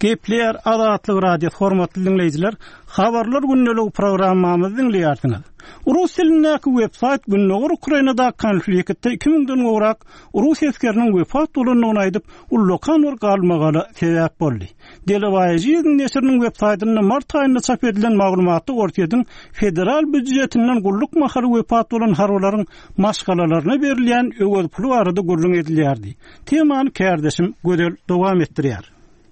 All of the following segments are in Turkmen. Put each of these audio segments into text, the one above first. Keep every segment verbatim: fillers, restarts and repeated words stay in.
Gepler Azatlyk radio hormatly dinleyijiler, habarlar günnelik programmamyzy dinleýärsiňiz. Rus dilindäki websayt günnelik Ukrainada konfliktde iki miňden gowrak Rus askeriniň wefat bolanyny aýdyp, ullukan bir galmagaly sebäp boldy. Delewaýyň nesiriniň websaytyny mart aýynda çap edilen maglumaty ortaýadyň federal büdjetinden gulluk mahaly wefat bolan harwalaryň maşgalalaryna berilýän öwöz pulu barada gurrun edilýärdi. Temany kärdeşim gödel dowam etdirýär.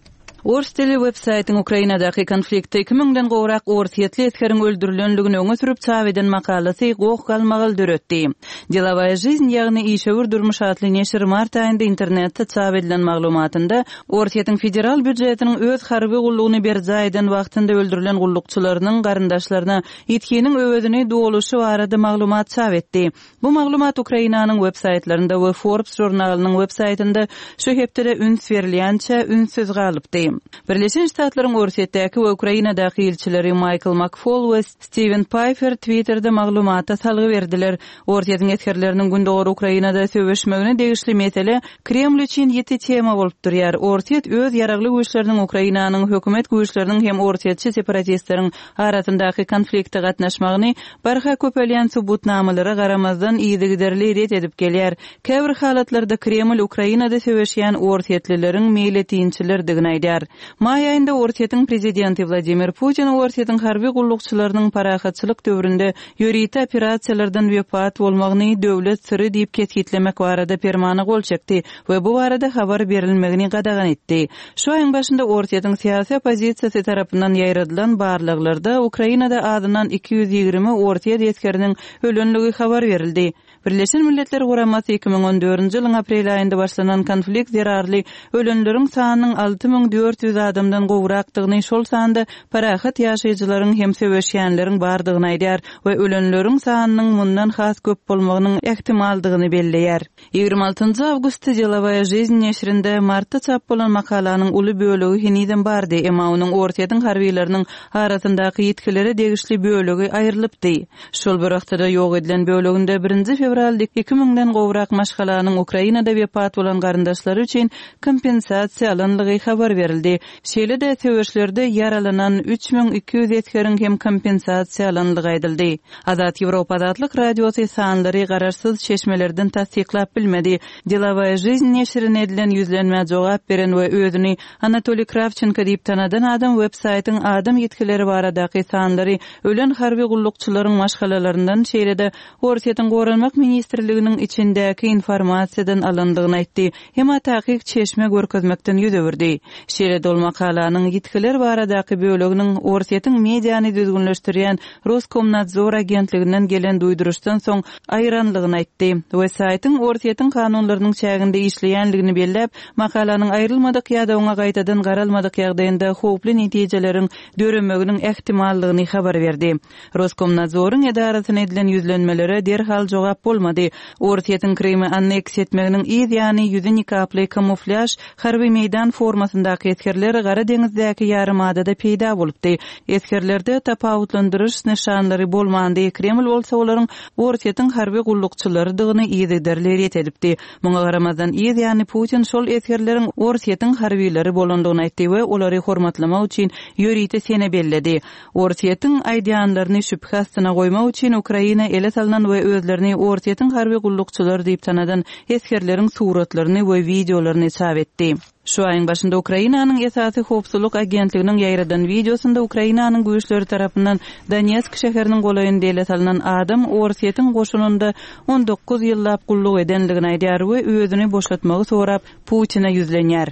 Ors dili websaytyň Ukrainadaky konfliktde iki miňden gowrak ortaýetli etkeriň öldürilenligini öňe sürüp çap eden makalasy gowuk galmagal döretdi. Деловая жизнь, ýagny işewir durmuş atly neşir mart aýynda internetde çap edilen maglumatynda ortaýetyň federal büdjetiniň öz harby gullugyny berjaýdan wagtynda öldürilen gullukçylarynyň garyndaşlaryna ýetkeniň öwedini dolaşy barada maglumat çap etdi. Bu maglumat Ukrainanyň websaytlarynda we Forbes jurnalynyň websaytynda şu hepde üns berilýänçeünsiz galypdy. Birleşen Ştatlaryň ortaýetdäki we Ukrainadaky elçileri Michael McFaul we Steven Pifer Twitter'da maglumata salgy berdiler. Ortaýetyň etkerleriniň gündogor Ukrainada söwüşmegine degişli mesele Kreml üçin ýeti tema bolup durýar. Ortaýet öz ýaragly güýçleriniň Ukrainanyň hökümet güýçleriniň hem ortaýetçi separatistleriň arasyndaky konfliktde gatnaşmagyny barha köpelýän subutnamalary garamazdan iýdigiderli ret edip gelýär. Käbir halatlarda Kreml Ukrainada söwüşýän ortaýetlileriň meýletinçilerdigini aýdýar. May aýynda ortaýetyň prezidenti Vladimir Putin ortaýetyň harby gullukçylarynyň parahatçylyk döwründe ýöriti operasiýalardan wefat bolmagyny döwlet siri diýip ketgitlemek barada permany gol çekdi we bu barada habar berilmegini gadagan etdi. Şu aýyň başynda ortaýetyň syýasy opozisiýasy tarapyndan ýaýradylan barlyklarda Ukrainada adynan iki yüz ýigirme ortaýet etkeriniň ölenligi habar berildi. Birleşen Milletler Guramasy iki miň on dördünji ýylyň aprel aýynda başlanan konflikt zerarly ölenleriň sanynyň alty miň dört yüz adamdan gowrakdygyny, şol sanda parahat ýaşaýjylaryň hem söwüşýänleriň bardygyny aýdýar we ölenleriň sanynyň mundan has köp bolmagynyň ähtimaldygyny belleýär. ýygrimi altynjy awgust Деловая жизнь neşrinde martda çap bolan makalanyň uly bölegi hiniden bardy, emma onuň ortaýetyň harbiýleriniň arasyndaky ýetkileri degişli bölegi aýrylypdy. Şol bir wagtda ýok edilen böleginde birinji fevralda iki miňden gowrak maşgalanyň Ukrainada wefat bolan garyndaşlary üçin kompensasiýa alanlygy habar berildi. Şeýle-de söwüşlerde yaralanan üç miň iki yüz etkeriň hem kompensasiýa alanlygy aýdyldy. Azat Ýewropa adatlyk radiosy sanlary gararsyz çeşmelerden tasdiklap bilmedi. Деловая жизнь neşrine edilen yüzlenme jogap beren we özüni Anatoly Kravchenko diýip tanadan adam websaytyň adam ýetkileri baradaky sanlary ölen harby gullukçylaryň maşgalalaryndan şeýle-de ortaýetyň goranmak ministrliginiň içindäki informasiýadan alandygyny aýtdy. Hema taýyk çeşme görkezmekden ýüzüberdi. Şeýle dol makalanyň ýetkiler baradaky böleginiň ortaýetyň mediany düzgünleşdirýän Roskomnadzor agentliginden gelen duýduruşdan soň aýranlygyny aýtdy. Websaytyň ortaýetyň kanunlarynyň çäginde işleýänligini belläp, makalanyň aýrylmadyk ýa-da oňa gaýtadan garalmadyk ýagdaýynda howply netijeleriň döremeginiň ähtimallygyny habar berdi. Roskomnadzoryň edarasyna edilen ýüzlenmelere derhal jogap bolmady. Ortaýetyň Krimi anneks etmeginiň ýa-ni ýüzi nikaply kamuflaj harby meýdan formasyndaky etkerler Gara deňizdäki ýarymada peýda bolupdy. Etkerlerde tapawutlandyryş nişanlary bolmandy. Kreml bolsa olaryň ortaýetyň harby gullukçylarydygyny ýygyderler etipdi. Muňa garamazdan ýa-ni Putin şol etkerleriň ortaýetyň harbiýleri bolandygyny aýtdy we olary hormatlamak üçin ýöriti sene belledi. Ortaýetyň aýdýanlaryny şüphe astyna goýmak üçin Ukraina ele salynan we özlerini ortaýetyň harby gullukçylary diýip tanadan etkerleriň suratlaryny we videolaryny çap etdi. Şu aýyň başynda Ukrainanyň esasy howpsuzlyk agentliginiň ýaýradan videosunda Ukrainanyň güýçleri tarapyndan Donetsk şäheriniň golaýynda ele salynan adam ortaýetyň goşununda on dokuz ýyllap gulluk edenligini aýdýar we özüni boşlatmagy sorap Putina ýüzlenýär.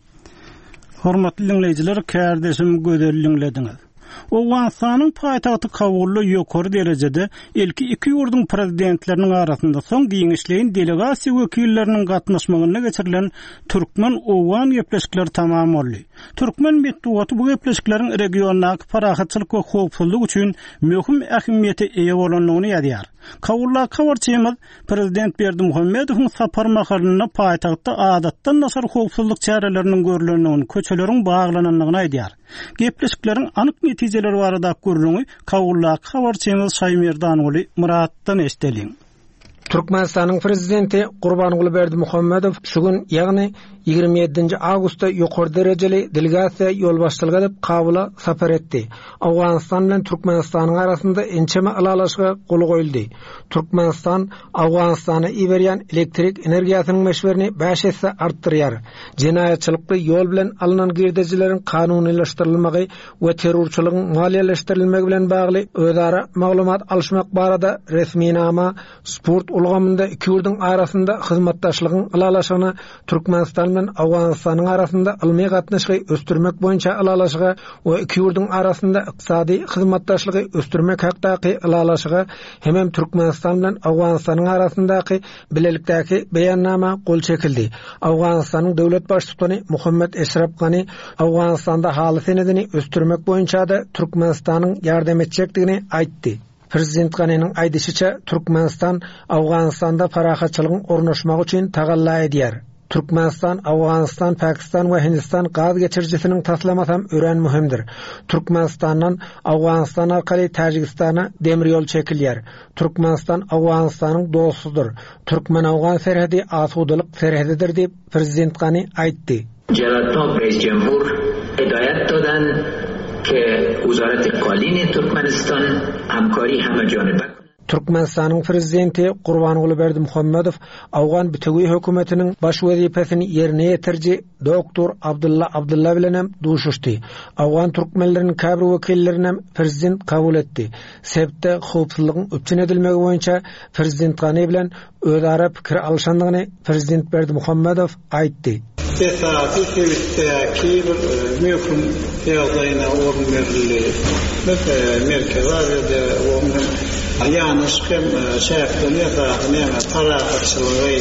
Hormatly dinleyijiler, kärdeşim gözelliňlediňiz. Owganstanyň paýtagty Kabulda ýokary derejede ilki iki ýurdun prezidentleriniň arasynda soň giňişleýin delegasiýa wekilleriniň gatnaşmagyna geçirilen Türkmen Owgan gepleşikleri tamam boldy. Türkmen medeniýeti bu gepleşikleriň regionaky parahatçylyk we howpsuzlyk üçin möhüm ähmiýete eýe bolanlygyny ýadyar. Kabulda kawarçymyz Prezident Berdimuhammedowyň sapar makalyna paýtagtda adatdan nasar howpsuzlyk çäreleriniň görülenligini, köçeleriň baglananlygyny aýdýar. Gepleşikleriň anyk netijeleri barada görülenigi Kabulda kawarçymyz Şaýmerdanoğlu Muratdan eşdeliň. Türkmenistan'ın prezidenti Gurbanguly Berdimuhammedow şugün ýagny ýigirme ýedinji awgustda ýokary derejeli delegasiýa ýolbaşçylyk edip Kabula sapar etdi. Awganistan bilen Türkmenistanyň arasynda ençeme alalaşyga gol goýuldy. Türkmenistan Awganistana iberýän elektrik energiýasynyň meşwerini beş esse artdyrýar. Jinaýatçylykly ýol bilen alynan girdejileriň kanunylaşdyrylmagy we terrorçylygyň maliýeleşdirilmegi bilen bagly özara maglumat alşmak barada resminama sport ulgamynda iki ýurdyň arasynda hyzmatdaşlygyň alalaşygyny Türkmenistan bilen Awganistanyň arasynda ilmi gatnaşygy östürmek boýunça alalaşyga we iki ýurdyň arasynda ykdysady hyzmatdaşlygy östürmek hakdaky alalaşyga hem Türkmenistan bilen Awganistanyň arasyndaky bilelikdäki beýannama gol çekildi. Awganistanyň döwlet başçysy Muhammed Eşref Gany Awganistanda haly senedini östürmek boýunça da Türkmenistanyň ýardam etjekdigini aýtdy. Prezident Ganynyň aýdysyça Türkmenistan Awganistanda parahatçylygyň ornaşmagy üçin tagalla edýär. Türkmenistan, Awganistan, Pakistan we Hindistan gaz geçirjisiniň taslamasam ören muhimdir. Türkmenistandan Awganistan arkaly Tajikistana demir ýol çekilýär. Türkmenistan Awganistanyň dostudur. Türkmen-Awgan serhedi asudalyk serhedidir diýip Prezident Gany aýtdy. Jalal Reis Cemhur hidayet dadan ki Wizaret Qalin Türkmenistan hamkari hemejanibe Türkmenistanyň prezidenti Gurbanguly Berdimuhammedow Awgan bütegi hökümetiniň baş wezipesini ýerine ýetirji doktor Abdulla Abdulla bilen hem duşuşdy. Awgan türkmenleriniň käbir wekillerini prezident kabul etdi. Sebäpde howpsuzlygyň öpçün edilmegi boýunça prezident Gany bilen özara pikir alşandygyny prezident Berdimuhammedow aýtdy. Esasy sebäpdäki bir möhüm ýagdaýyna orun berildi. Merkezde onun aýanyşkym şäherden ýa-da parahatçylygy,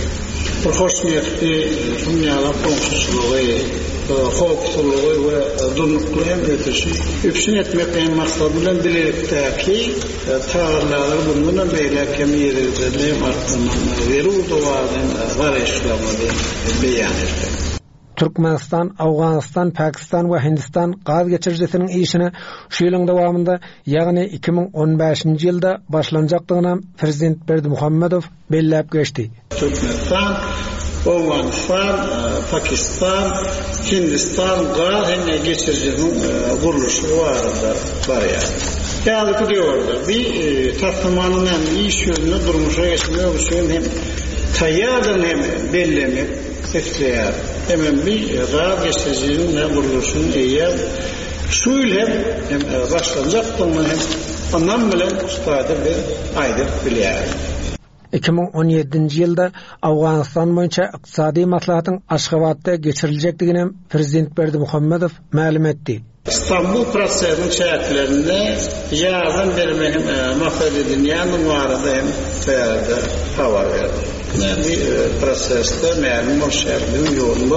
hoşnýetli dünýäde komşuçylygy, howpsuzlygy we dunukly emretişi üpsün etmekden maksat bilen bilelikdäki taýarlary bundan beýle kemýerleri artmagy beru dowadan garaşlamagy beýan etdi. Türkmenistan, Awganistan, Pakistan we Hindistan gaz geçirjisiniň işini şu ýylyň dowamında ýagny iki ming on beşinji ýylda başlanjakdygyna prezident Berdimuhammedow belläp geçdi. Türkmenistan, Awganistan, Pakistan, Hindistan gaz geçirjisiniň guruluşy barada barýar. Ýa-da diýorlar, bir tasmanyň iş ýönüne durmuşa geçmek üçin hem taýýardan hem bellemek etkiler. Hemen bir gaz geçirjisiniň guruluşyny eýer şu ýyl hem başlanjakdygyny hem ondan bilen ustady bir aýdyp bilýär. iki ming on ýedinji ýylda Awganistan boýunça ykdysady maslahatyň Aşgabatda geçiriljekdigini prezident Berdimuhammedow ma'lum etdi. İstanbul prosesinin şäherlerinde ýardam bermegi maksat edilýän barada hem täze habar berdi. Yani prosesde ma'lum şäherleriň ýolunda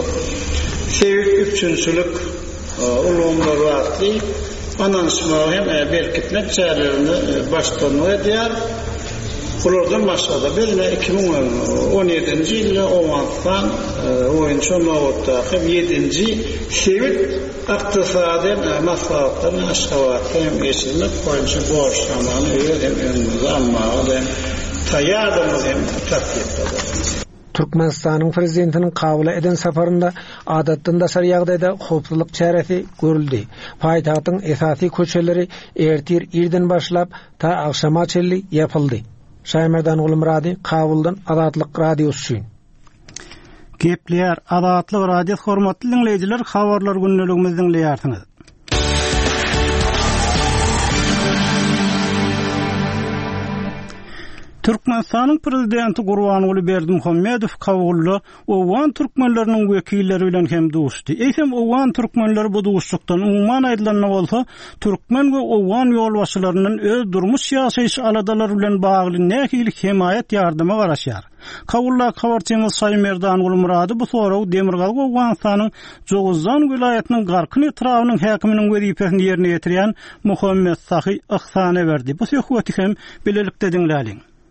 sevip üçünçülük ulgamlar bardy. Ananşmagy hem berkitmek şäherlerini başlanma edýär. Bulardan başlada bir iki ming on ýedinji ýylda Awganistan oýunçy nowatda ýedinji sevit ykdysady maslahatlaryny Aşgabatda hem geçirmek boýunça borçlamany öýrenmegi ammagy taýýardymy hem taklip edildi. Türkmenistanyň prezidentiniň kabul eden saparynda adatdan daşar ýagdaýda howpsuzlyk çäresi görüldi. Paýtagtyň esasy köçeleri ertir irden başlap ta akşama çelli ýapyldy. Şaýmerdan Ulumrady Kabuldan Azatlyk radiosu. Gepler Azatlyk radio hormatly dinleýijiler, habarlar günneligimizi dinleýärsiňiz. Türkmenistanyň prezidenti Gurbanguly Berdimuhammedow Kabulda Awgan türkmenleriniň wekilleri bilen hem duşdy. Eýsem Awgan türkmenleri bu duşlukdan umman aýdylanma bolsa, türkmen we Awgan ýolbaşçylarynyň öz durmuş ýaşaýyş aladalary bilen bagly nähili himayet ýardama garaşýar. Kabulda habarçymyz Şaýmerdan Ulumrady bu soraw Demirgal Awganistanyň Joguzdan vilayatynyň Garkyn etrawynyň häkiminiň wezipesini ýerine ýetirýän Muhammed Sahy Ihsana berdi. Bu söhbeti hem bilelikde dinläliň.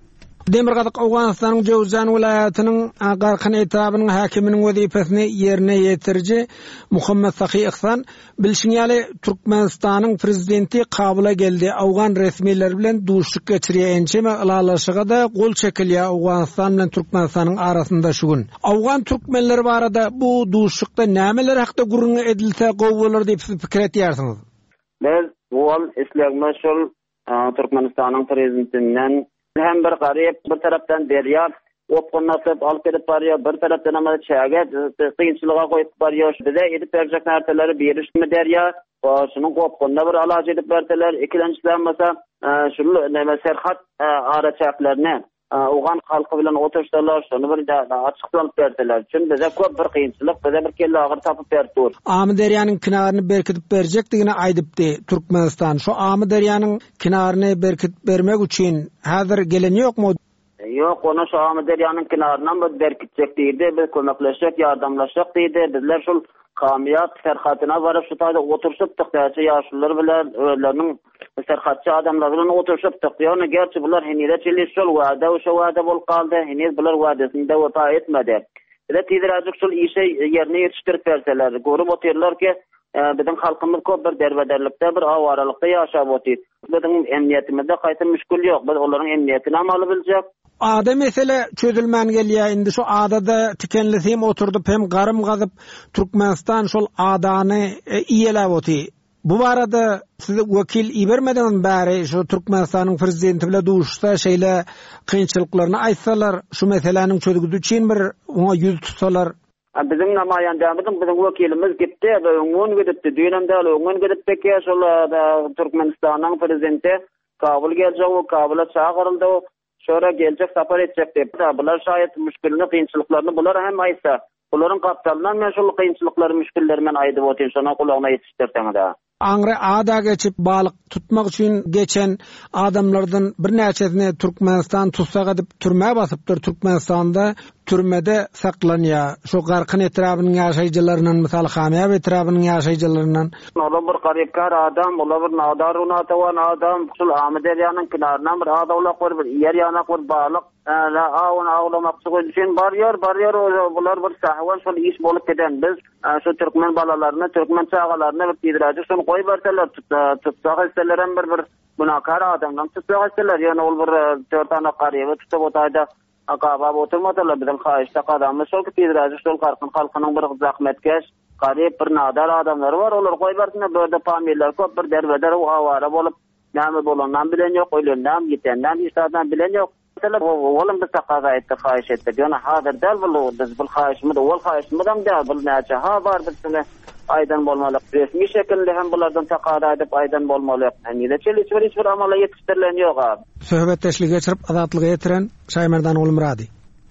Demirgazyk Awganystanyň Jowzjan vilayatynyň Garqan etrabynyň hakiminiň wezipesini ýerine ýetirji Muhammed Sahy Ihsan bilşiňäli Türkmenistanyň prezidenti kabula geldi. Awgan resmiýetleri bilen duşluk geçirýänçe we ılalaşyga da gol çekilýär Awganystan bilen Türkmenistanyň arasynda şu gün. Awgan türkmenleri barada bu duşlukda nämeler hakda gurrun edilse gowy bolar diýip pikir etýärsiňiz? Biz wol islegme şol Türkmenistanyň prezidentinden hem bir garip bir taraftan derya opqonlatyp alyp berip barýar, bir taraftan ama çäge kynçylyga goýup barýar. Bize edip berjek narsaları berişmi derya, şunuň opqonda bir alaj edip berdiler. Ikincinden mesela şu näme serhat araçaklaryny Awgan halky bilen oturşdylar, şonu bir açyklaryp berdiler. Çünki bize köp bir kynçylyk, bize bir kelle agyr tapyp berdiler. Amy derýanyň kinaryny berkitip berjekdigini aýdypdy Türkmenistan. Şu Amy derýanyň kinaryny berkitip bermek üçin häzir gelen ýokmy? Yok, onu şu Amy derýanyň kinaryna berkitjek diýdi, biz kömekleşjek, ýardamlaşjak diýdi. Bizler şol kamiyat serhatyna baryp şu taýda oturşypdyk, täze ýaşlylar bilen öýleriniň serhatçı adamlar bilen oturşypdyk. Ýani gerçi bular henire çelis şol wada we şo wada bolup kaldy, henir bular wadasynda wefa etmedi. Bile tiýdiräjek şol işe ýerine ýetişdirip berseler, görüp oturlar ki bizim halkymyz köp bir derbederlikde, bir awaralykda ýaşap otyr. Bizim emniýetimizde gaýta müşkül ýok, biz olaryň emniýetini amaly biljek. Ada mesele çözülmän gelýär. Indi şu adada tikenlisem oturdup hem garym gazyp Türkmenistan şol adany iýelep otyr. Bu barada siz wekil ibermeden bäri şu Türkmenistanyň prezidenti bilen duşsa şeýle kynçylyklaryny aýtsalar, şu meseleniň çözüldüğü üçin bir ona ýüz tutsalar. Bizim namaýandamyzyň bizim wekilimiz gitdi, öňün gidipdi, düýnemde öňün gidip peki şol Türkmenistanyň prezidenti Kabul geljek, o Kabula çağıryldy. Şora gelecek, sapar edecek diye. Bular şayet müşkülünü, kıyınçılıklarını bular hem aysa. Buların kaptalından men şol kıyınçılıkları, müşkülleri men aydı botin. Şona kulağına yetiştirten de. Angre ada geçip balık tutmak için geçen adamlardan bir näçesini Türkmenistan tutsak edip türmeye basıptır. Türkmenistan'da türmede saklanýar. Şu Garqan etrabynyň ýaşaýjylarynyň, misal Hamýa etrabynyň ýaşaýjylarynyň. Ola bir garipkar adam, ola bir nadar unatawan adam, şol Amy derýanyň kinaryndan bir adawlak bir ýer ýanak bir balyk, la awn awlamakçy üçin barýar, barýar bular bir sahwan şol iş bolup geden. Biz şu türkmen balalaryny, türkmen çağalaryny bir tiýdiräjek, şonu goýup berseler, tutsak istelerem bir bir bunakar adamdan tutsak isteler. Ýani ol bir dört tane garyby tutup otaýda akaba oturmadylar. Bizim haýyşda adamlar şol tiýdiräjek, şol Garqan halkynyň bir zahmetkeş, garyp bir nadar adamlary bar. Olar goýup bersinler, böyle pamiller köp bir derbeder we awara bolup näme bolandan bilen ýok, öýlenden, gitenden, işlerden bilen ýok. Mesela oğlum bir takaza etti, haýyş etdi. Ýani hazır däl bu, biz bu haýyşmy, ol haýyşmydan däl bu näçe ha bar bizde aydan bolmalyk. Resmi şekilde hem bulardan takaza edip aydan bolmalyk. Ýani çelis bir hiç bir amala ýetişdirilen ýok abi. Söhbetdeşlik geçirip azatlygy getiren Şaýmerdan oğlum Radi.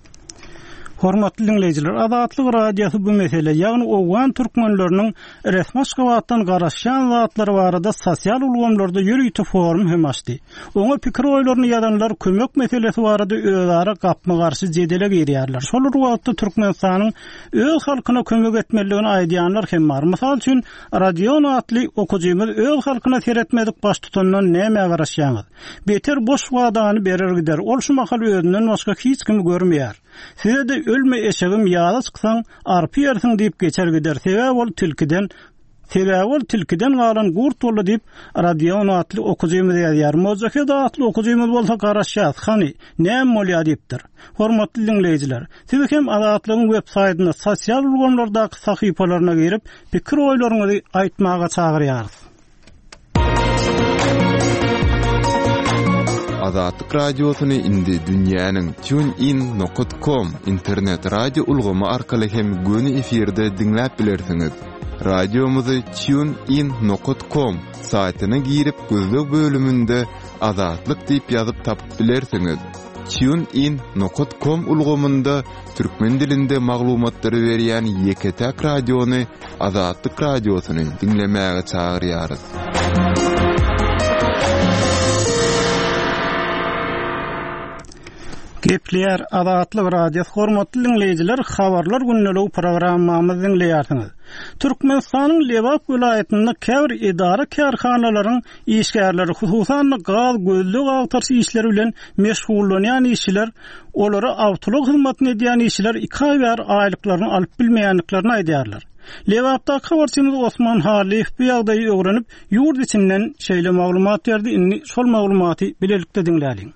Hormatly dinleýijiler, Azatlyk radiosu bu mesele, ýagny Awgan türkmenleriniň resmi şebatdan garaşan zatlary barada sosial ulgamlarda ýürüýti forum hem açdy. Oňa pikir oýlaryny ýazanlar kömek meselesi barada özara gapma garşy jedele girýärler. Şol wagtda Türkmenistanyň öz halkyna kömek etmeligini aýdýanlar hem bar. Mysal üçin radio atly okujymyz öz halkyna seretmedik baş tutandan näme garaşýaňyz? Beter boş wadany berer gider. Ol şu mahal özünden başga hiç kimi görmeýär. Size de ölme eşegim ýaly çyksaň arpy ýersiň diýip geçer gider. Sebäp ol tilkiden Sebäp ol tilkiden galan gurt boldy diýip radio atly okujymyz ýazýar. Mozaka da atly okujymyz bolsa garaşýar. Hany näme bolýar diýipdir. Hormatly dinleýijiler, siz hem Azatlygyň web saýtyna, sosial ulgamlardaky sahypalaryna girip pikir oýlaryňyzy aýtmaga çagyrýarys. Azatlyk radiosyny indi dünýäniň TuneIn nokta com internet radio ulgamy arkaly hem göni efirde dinläp bilersiňiz. Radiomuzy TuneIn nokta com saýtyna girip gözlük bölümünde Azatlyk diýip ýazyp tapyp bilersiňiz. TuneIn nokta com ulgamynda türkmen dilinde maglumatlary berýän ýeketäk radiony Azatlyk radiosyny dinlemäge çagyrýarys. Gepler Adatlyk radio hormatly dinleyijiler, habarlar günnälik programmamyzy dinleýärsiňiz. Türkmenistanyň Lewap vilayetinde käbir idara kärhanalaryň işgärleri hususan gaz gözlük agtarşy işleri bilen meşgullanýan işçiler, olary awtoluk hyzmatyny edýän işçiler iki ay bar aýlyklaryny alyp bilmeýänliklaryny aýdýarlar. Lewapda habarçymyz Osman Haliýew bu ýagdaýy öwrenip, ýurt içinden şeýle maglumat berdi. Inni şol maglumaty bilelikde dinläliň.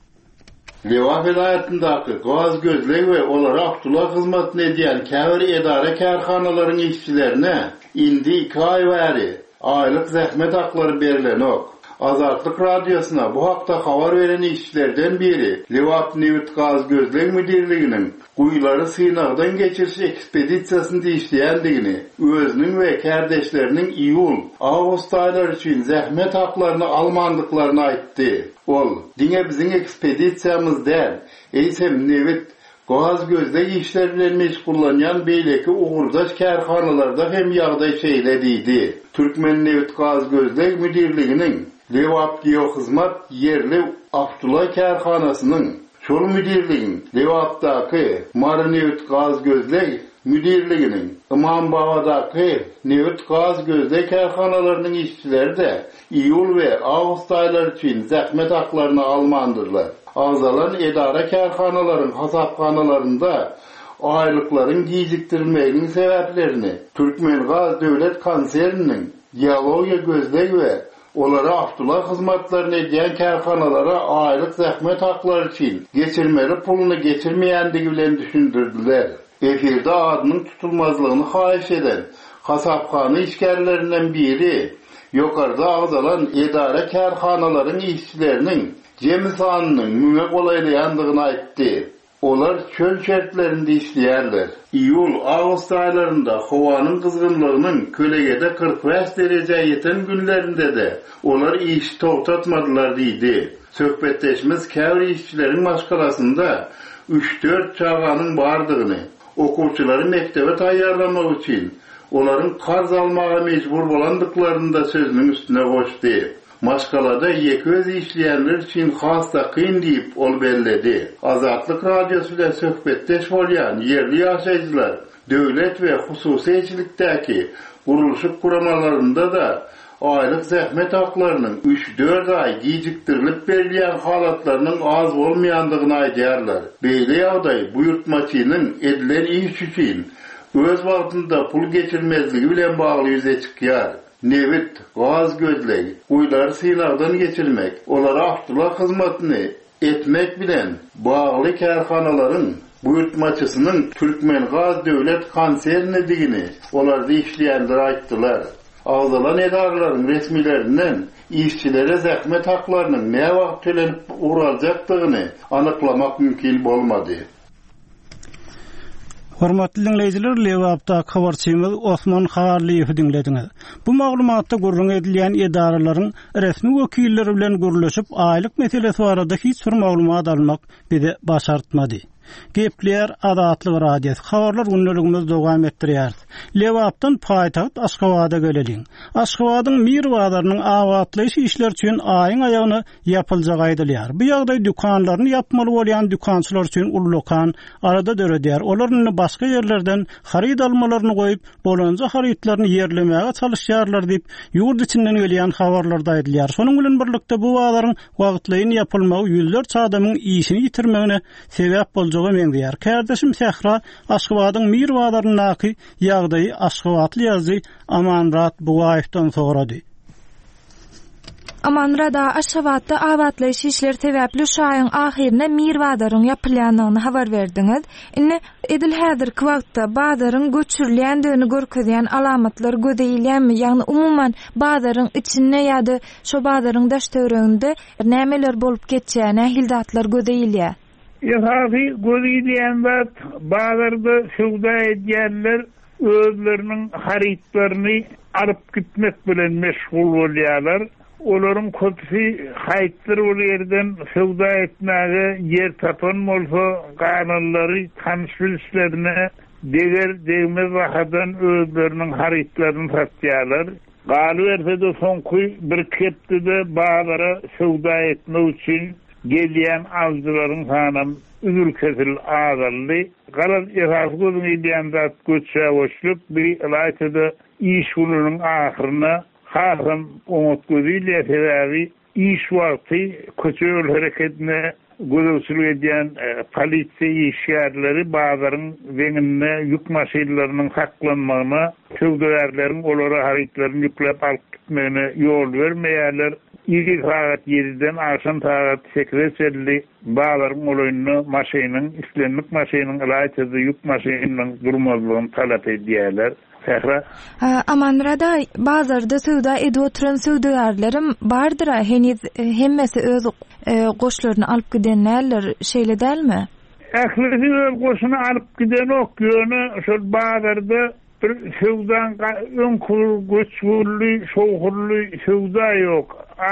Lewap vilayetindäki gaz gözlegi we olara awtoluk hyzmatyny edýän käbir idara kärhanalaryň işçilerine indi iki ay bäri aýlyk zähmet haklary berilenok. Azatlyk radiosuna bu hakda habar beren işçilerden biri Lewap Newt gaz gözlegi müdirliginiň Guýlary synagdan geçiriş ekspedisiýasyny işleýändigini, özüniň we kärdeşleriniň iýul, awgust aýlary üçin zähmet haklaryny almandyklaryny aýtdy. Ol, diňe biziň ekspedisiýamyzda eýsem Newt gaz gözlegi işler bilen meşgullanýan beýleki ugurdaş kärhanalarda hem ýagdaý şeýlediydi. Türkmen Newt gaz gözlegi müdirliginiň Lewap Geohizmat yerli Abdullah kärhanasynyň şol müdirligiň Lewapdaky Marnewt gaz gözlegi müdirliginiň Imambawadaky Newt gaz gözlegi kärhanalarynyň işçileri de iýul we awgust aýlary üçin zähmet haklaryny almandyrlar. Azalan edara kärhanalaryň hasapkanalarynda aýlyklaryň gijikdirilmeginiň sebäplerini Türkmen Gaz Döwlet Konserniniň geologiýa gözlegi we olara awtoluk hyzmatlaryny edýän kärhanalara aýlyk zähmet haklary üçin geçirmeli puluny geçirmeýändigi bilen düşündirdiler. Efirde adynyň tutulmazlygyny haýyş eden hasapkana işgärlerinden biri ýokarda agzalan edara kärhanalaryň işçileriniň jemi sanynyň müňe golaýlandygyny aýtdy. Olar çöl şertlerinde işleýärler. İýul, awgust aýlarynda howanyň kızgınlygynyň kölegede kırk beş derejä ýeten günlerinde de olar iş togtatmadylar diýdi. Söhbetleşimiz käbir işçileriň maşgalasynda üç dört çağanyň bardygyny, okuwçylary mektebe taýýarlamak üçin olaryň karz almaga mejbur bolandyklaryny da sözüniň üstüne goşdy. Maşgalada ýeköz işleýänler üçin hasta kyn diýip ol belledi. Azatlyk radiosu bilen söhbetdeş bolýan yerli ýaşaýjylar döwlet we hususy eçilikdäki guruluşyk kuramalarynda da aýlyk zähmet haklarynyň üç dört ay gijikdirilip berilýän halatlarynyň az bolmaýandygyny aýdýarlar. Beýle ýagdaý buyurtmaçynyň edilen iş üçin öz wagtynda pul geçirmezligi bilen bagly ýüze çykýar. Newt gaz gözlegi Guýlary synagdan geçirmek, olara awtoluk hyzmatyny etmek bilen bagly kärhanalaryň buyurtmaçysynyň Türkmen Gaz Döwlet Konsernine digini olarda işleýänler aýtdylar. Agzalan edaralaryň resmilerinden işçilere zähmet haklarynyň ne wagt tölenip uraljakdygyny anyklamak mümkin bolmady. Hormatly dinleyijiler, Lewapda habarçymyz Osman Haliýew dinlediňiz. Bu maglumatda gurrun edilýän edaralaryň resmi wekilleri bilen gürleşip aýlyk meselesi barada hiç bir maglumat almak bize başartmady. Gepler Adatlyk radiosu habarlar günneligimiz dowam etdirýär. Lewapdan paýtaht Aşgabatga geleliň. Aşgabatyň Mirwadarynyň awatlyş işler üçin aýyň aýagyny ýapyljagy aýdylýar. Bu ýagdaý dükanlaryny ýapmaly bolýan dükançylar üçin ullukan arada döredýär. Olaryň başga ýerlerden harid almalaryny goýup, bolanja haridlaryny ýerlemäge çalışýarlar diýip ýurt içinden gelýän habarlarda aýdylýar. Şonuň bilen birlikde bu wagtlaryň wagtlaryny ýapylmagy ýüzlerçe adamyň işini ýitirmegine sebäp bolýar. Meňdiýär. Kärdeşim Sähra Aşgabatyň Mirwadarynyňky ýagdaýy Aşgabatly ýazy Amanrat Bugaýewdan sorady. Amanrada Aşgabatda awatlyş işler sebäpli şu aýyň ahyrynda Mirwadaryň ýapylýanyny habar berdiňiz. Indi edil häzirki wagtda bazaryň göçürilýändigini görkezýän alamatlar gödeýilýärmi? Ýagny umuman bazaryň içinde ýa-da şu bazaryň daştöreginde nämeler bolup geçýäne hildatlar gödeýilýär. Ýa-da göýdiýänler bazarda şowda edýänler özleriniň haritlaryny alyp gitmek bilen meşgul bolýarlar. Olaryň köpüsi haýtlar ol ýerden şowda etmäge ýer tapan bolsa ganunlary tanşylşlaryna deger degmez wagtdan özleriniň haritlaryny satýarlar. Galy berse de soňky bir kepde bazara şowda etmek üçin gelýän avcılaryň sanam üzül kesil ağırlı. Garaz irafgözün ideýän zat göçe boşlup bir ilaytada iş ulunun ahyryna hasam umut gözüyle sebebi iş wagty köçül hareketine gözlemçilik edýän e, polisiýa işgärleri bazaryň weňinde ýük maşynalarynyň saklanmagyna, söwdärleriň olara haritlaryny ýüklep alyp gitmegine ýol bermeýärler. İki saat yediden akşam saat sekizde bazaryň olaryny maşynyň, islenmek maşynyň ilayçysy ýük maşynynyň durmazlygyny talap edýärler. Amanrada bazarda söwda edip oturan söwdärlerim bardyr, heniz hemmesi öz goşlaryny alyp gidenler şeýle dälmi? Ählisi öz goşuny alyp giden ok ýöne şol bazarda bir söwdan öňkür göçgürli, şowhurly söwda ýok.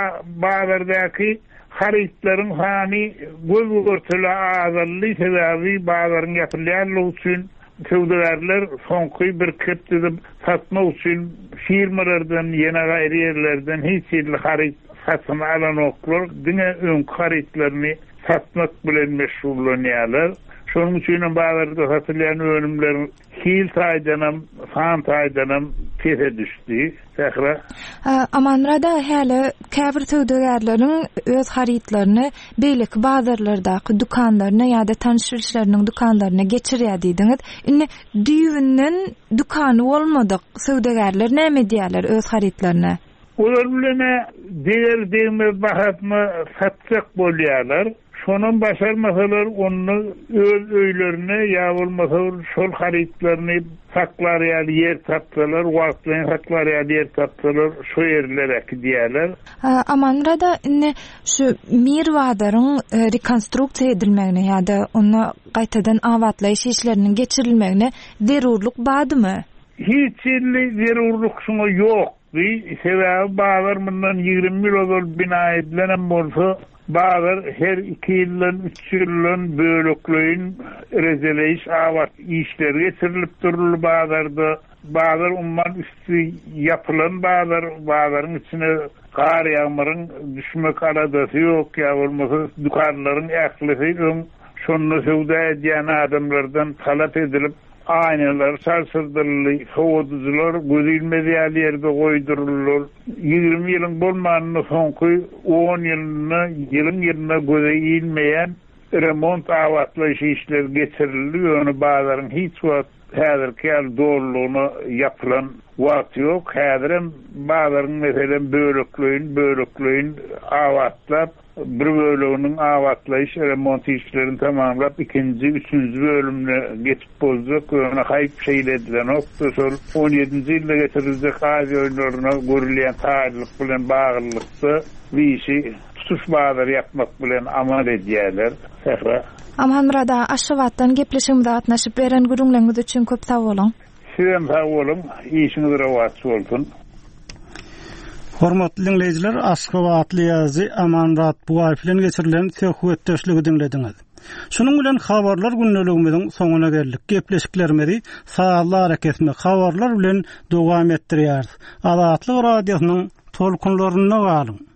Bazardaky haritlaryň hany göz görtüle azally sebebi bazaryň ýapylýanlygy üçin söwdärler soňky bir kepde satma üçin firmalardan ýene gaýry ýerlerden hiç ýerli harit satma alan oklar diňe öň haritlaryny satmak bilen meşgullanýarlar. Şonuň üçin bazarda satylýan önümler hil taýdanam, fan taýdanam tese düşdi. Sähra. Amanrada häle käbir söwdärleriň öz haritlaryny beýlik bazarlardaky dukanlaryna ýa-da tanışyşlarynyň dukanlaryna geçirýär diýdiňiz. Indi düýünden dukany bolmadyk söwdärler näme diýerler öz haritlaryna? Olar bilen diýer diýme bahatmy satjak bolýarlar. Şonun başarmasalar onu öz öýlerine ýa bolmasa şol haritlaryny saklarýar yer tapsalar, wagtlaryň saklarýar yer tapsalar, şo ýerlere diýerler. Amanrada indi şu Mirwadaryň rekonstruksiýa edilmegine ýa-da onu gaýtadan awatlaýyş işleriniň geçirilmegine zerurluk badymy? Hiç zerurluk şoňa ýok. Bir sebebi bazar bundan ýygrimi ýyl ol bina edilen bolsa bazar her iki ýyldan üç ýyldan bölekleýin rezeleýiş awat işleri geçirilip durulur bazarda. Bazar umman üstü yapılan bazar, bazaryň içine kar ýağmuryň düşmek aradasy ýok ýa bolmasa dukanlaryň ählisi öň şonu söwda edýän adamlardan talap edilip aynalar sarsydyrly, soğuducular gözilmediği ýerde goýdurulur. ýygrimi ýylyň bolmanyny soňky on ýylyny ýylyň ýerine gözilmeýän remont awatlaýyş işleri geçirildi. Ýöne bazaryň hiç wagt häzirki dolulugyny ýapylan wagt ýok. Häzirim bazaryň meselen bölekleýin, bölekleýin awatlap bir bölümünün awatlaýyş remont işlerini tamamlap ikinji, üçünji bölümne geçip bozduk. Ona haýyp şeýledilen okdy. Şol on ýedinji ýylda getirildi gazi oýunlaryna görülýän taýlyk bilen baglanykdy. Biýişi tutuş bazary ýapmak bilen amal edýärler. Sähra. Amanrada aşawatdan gepleşigimizde gatnaşyp beren gürüňleriniz üçin köp sag bolun. Sizem sag bolun. İşiniz rawat bolsun. Hormatly dinleyijiler, Aşgabatly ýazy Amanrat Bugaýew bilen geçirilen söhbetdeşligi dinlediňiz. Şunun bilen habarlar günneligimiziň soňuna geldik. Gepleşiklerimizi Saatlar Hareketine habarlar bilen dowam etdirýär. Azatlyk radiosynyň tolkunlaryna galyň.